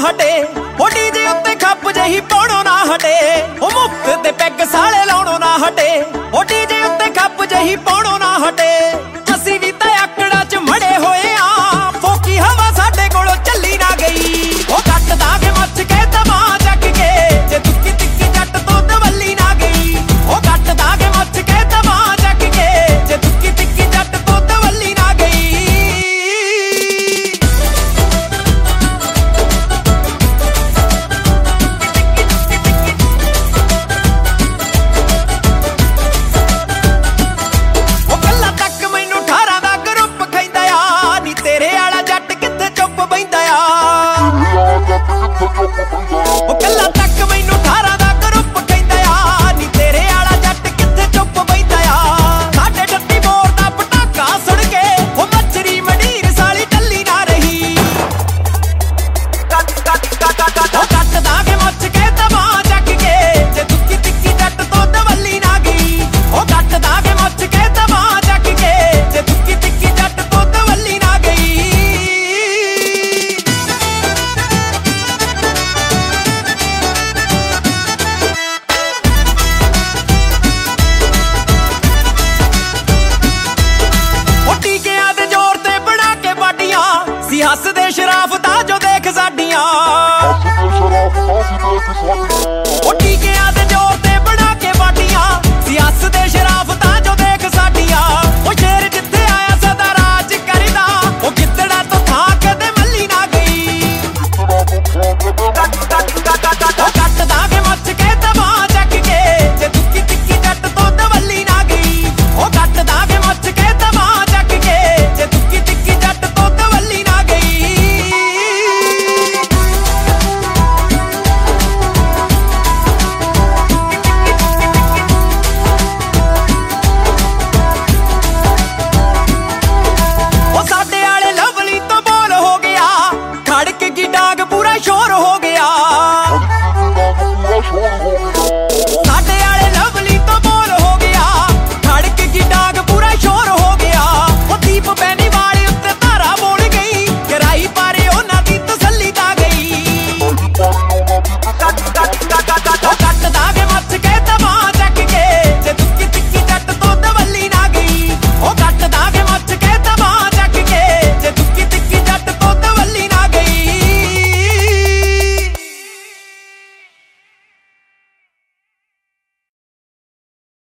ਹਟੇ, ਉਹ ਡੀਜੇ ਉੱਤੇ ਖੱਪ ਜਹੀ ਪਾਉਣੋਂ ਨਾ ਹਟੇ, ਉਹ ਮੁਫਤ ਤੇ ਪੈਗ ਸਾਲੇ ਲਾਉਣੋਂ ਨਾ ਹਟੇ, ਉਹ ਡੀਜੇ ਉੱਤੇ ਖੱਪ ਜਹੀ ਪਾਉਣੋਂ ਨਾ ਹਟੇ। ਅਸੀਂ ਵੀ ਤਾਂ ਆਕੜਾਂ 'ਚ ਮੜੇ ਹੋਏ ਆ, ਫੋਕੀ ਹਵਾ ਸਾਡੇ ਕੋਲੋਂ ਚੱਲੀ ਨਾ ਗਈ। ਉਹ ਕੱਟ ਦਾਂਗੇ ਮੱਚ ਕੇ ਤਵਾ ਚੱਕ ਕੇ, ਜੇ ਦੁੱਕੀ ਤਿੱਕੀ ਜੱਟ ਤੋਂ ਦਵੱਲੀ ਨਾ ਗਈ। ਉਹ ਕੱਟ ਦਾਂਗੇ ਮੱਚ ਕੇ ਤਵਾ ਚੱਕ ਕੇ, ਜੇ ਦੁੱਕੀ ਤਿੱਕੀ ਜੱਟ ਤੋਂ ਦਵੱਲੀ ਨਾ ਗਈ। ਉਹ ਗੱਲਾਂ ਤੱਕ ਮੈਨੂੰ 18 ਦਾ ਗਰੁੱਪ ਕਹਿੰਦਾ ਆ, ਨੀ ਤੇਰੇ ਵਾਲਾ ਜੱਟ ਕਿੱਥੇ ਚੁੱਪ ਬਹਿੰਦਾ ਆ। ਉਹ ਗੱਲਾਂ ਤੱਕ ਮੈਨੂੰ 18 ਦਾ ਗਰੁੱਪ ਕਹਿੰਦਾ ਆ, ਨੀ ਤੇਰੇ ਵਾਲਾ ਜੱਟ ਕਿੱਥੇ ਚੁੱਪ ਬਹਿੰਦਾ ਆ। ਸਾਡੇ 38 ਬੋਰ ਦਾ ਪਟਾਕਾ ਸੁਣ ਕੇ, ਉਹ ਮੱਛਰੀ ਮੰਡੀਰ ਸਾਲੀ ਟੱਲੀ ਨਾ ਰਹੀ। ਉਹ ਕੱਟ ਦਾਂਗੇ ਮੱਚ ਕੇ ਤਵਾ ਚੱਕ ਕੇ, ਜੇ ਦੁੱਕੀ ਤਿੱਕੀ ਜੱਟ ਤੋਂ ਦਵੱਲੀ ਨਾ ਗਈ। ਉਹ ਕੱਟ ਦਾਂਗੇ ਮੱਚ ਕੇ ਤਵਾ ਚੱਕ ਕੇ, ਜੇ ਦੁੱਕੀ ਤਿੱਕੀ ਜੱਟ ਤੋਂ ਦਵੱਲੀ ਨਾ ਗਈ। ਉਹ ਟੀਕਿਆਂ ਦੇ ਜ਼ੋਰ ਤੇ ਬਣਾ ਕੇ ਬਾਡੀਆਂ ਸੀ, ਹੱਸਦੇ ਸ਼ਰਾਫਤਾਂ ਜੋ ਦੇਖ ਸਾਡੀਆਂ।